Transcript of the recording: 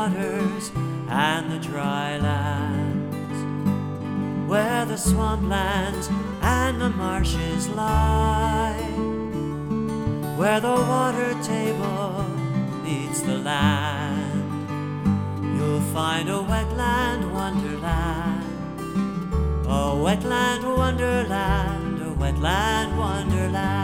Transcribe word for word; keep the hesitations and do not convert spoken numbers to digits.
waters and the dry lands, where the swamplands and the marshes lie, where the water table meets the land. You'll find a wetland wonderland, a wetland wonderland, a wetland wonderland.